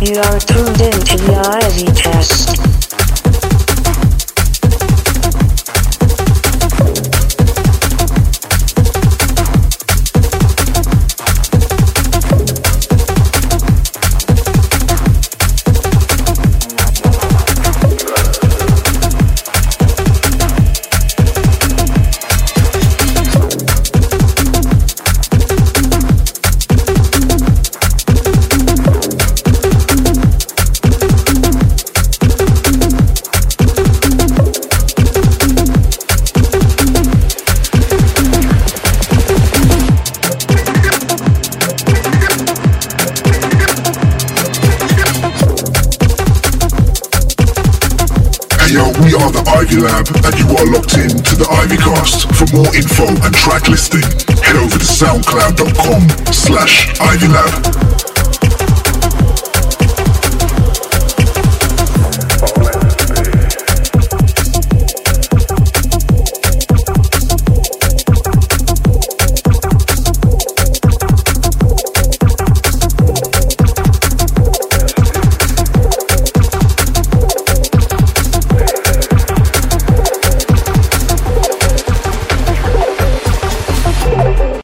You are tuned into the Ivy Test. We are the Ivy Lab, and you are locked in to the Ivycast. For more info and track listing, head over to soundcloud.com/IvyLab.